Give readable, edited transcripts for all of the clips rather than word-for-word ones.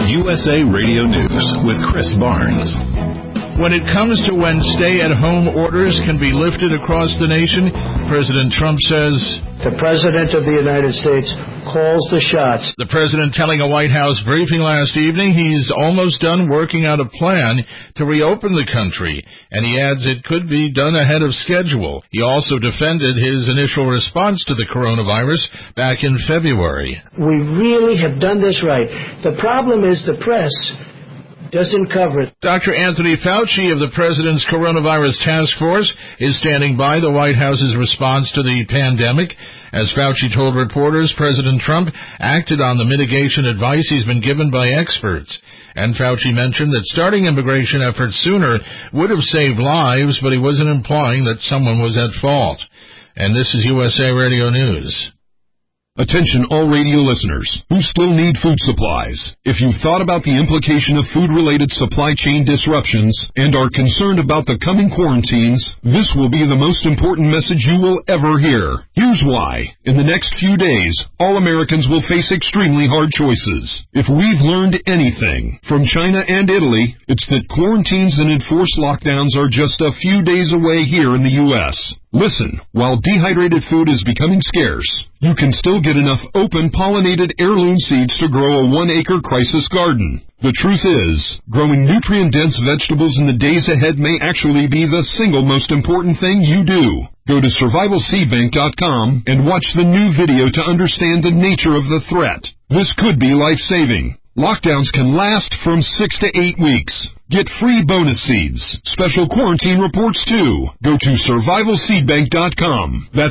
USA Radio News with Chris Barnes. When it comes to when stay-at-home orders can be lifted across the nation, President Trump says, "The President of the United States calls the shots." The President telling a White House briefing last evening he's almost done working out a plan to reopen the country, and he adds it could be done ahead of schedule. He also defended his initial response to the coronavirus back in February. We really have done this right. The problem is the press doesn't cover it. Dr. Anthony Fauci of the President's Coronavirus Task Force is standing by the White House's response to the pandemic. As Fauci told reporters, President Trump acted on the mitigation advice he's been given by experts. And Fauci mentioned that starting immigration efforts sooner would have saved lives, but he wasn't implying that someone was at fault. And this is USA Radio News. Attention all radio listeners who still need food supplies. If you've thought about the implication of food-related supply chain disruptions and are concerned about the coming quarantines, this will be the most important message you will ever hear. Here's why. In the next few days, all Americans will face extremely hard choices. If we've learned anything from China and Italy, it's that quarantines and enforced lockdowns are just a few days away here in the U.S. Listen, while dehydrated food is becoming scarce, you can still get enough open pollinated heirloom seeds to grow a 1-acre crisis garden. The truth is, growing nutrient-dense vegetables in the days ahead may actually be the single most important thing you do. Go to survivalseedbank.com and watch the new video to understand the nature of the threat. This could be life-saving. Lockdowns can last from 6 to 8 weeks. Get free bonus seeds, special quarantine reports too. Go to survivalseedbank.com. That's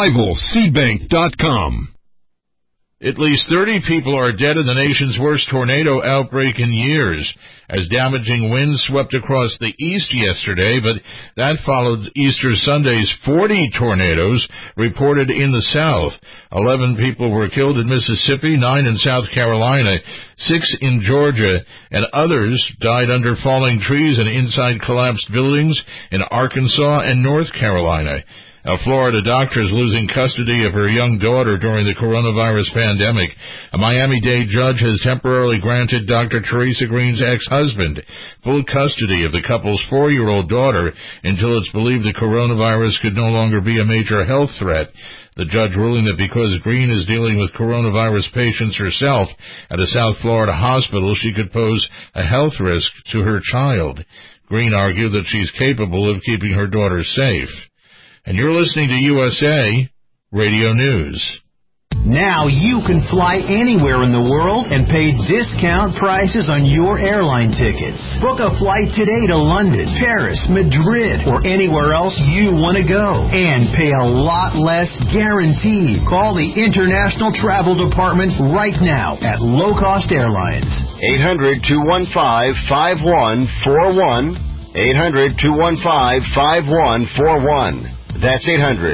survivalseedbank.com. At least 30 people are dead in the nation's worst tornado outbreak in years, as damaging winds swept across the east yesterday, but that followed Easter Sunday's 40 tornadoes reported in the south. 11 people were killed in Mississippi, 9 in South Carolina, 6 in Georgia, and others died under falling trees and inside collapsed buildings in Arkansas and North Carolina. A Florida doctor is losing custody of her young daughter during the coronavirus pandemic. A Miami-Dade judge has temporarily granted Dr. Teresa Green's ex-husband full custody of the couple's 4-year-old daughter until it's believed the coronavirus could no longer be a major health threat. The judge ruling that because Green is dealing with coronavirus patients herself at a South Florida hospital, she could pose a health risk to her child. Green argued that she's capable of keeping her daughter safe. And you're listening to USA Radio News. Now you can fly anywhere in the world and pay discount prices on your airline tickets. Book a flight today to London, Paris, Madrid, or anywhere else you want to go. And pay a lot less guaranteed. Call the International Travel Department right now at Low Cost Airlines. 800-215-5141. 800-215-5141. That's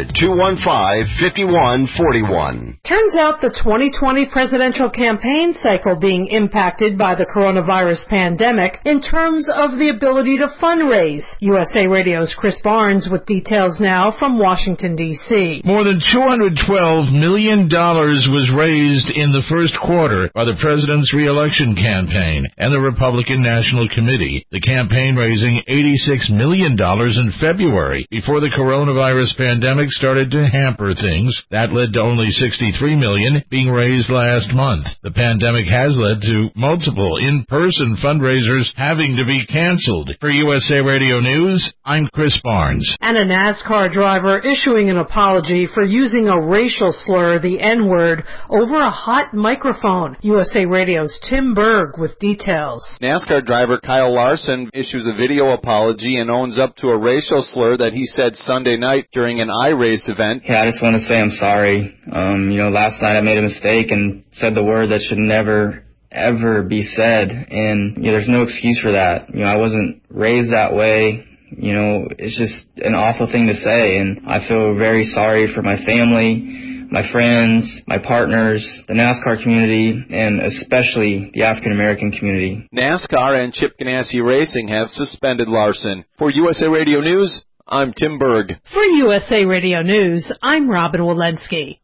800-215-5141. Turns out the 2020 presidential campaign cycle being impacted by the coronavirus pandemic in terms of the ability to fundraise. USA Radio's Chris Barnes with details now from Washington, D.C. More than $212 million was raised in the first quarter by the president's re-election campaign and the Republican National Committee. The campaign raising $86 million in February before the coronavirus pandemic started to hamper things. That led to only $63 million being raised last month. The pandemic has led to multiple in-person fundraisers having to be canceled. For USA Radio News, I'm Chris Barnes. And a NASCAR driver issuing an apology for using a racial slur, the N-word, over a hot microphone. USA Radio's Tim Berg with details. NASCAR driver Kyle Larson issues a video apology and owns up to a racial slur that he said Sunday night during an iRace event. Yeah, I just want to say I'm sorry. Last night I made a mistake and said the word that should never, ever be said. And, there's no excuse for that. I wasn't raised that way. It's just an awful thing to say. And I feel very sorry for my family, my friends, my partners, the NASCAR community, and especially the African-American community. NASCAR and Chip Ganassi Racing have suspended Larson. For USA Radio News, I'm Tim Berg. For USA Radio News, I'm Robin Walensky.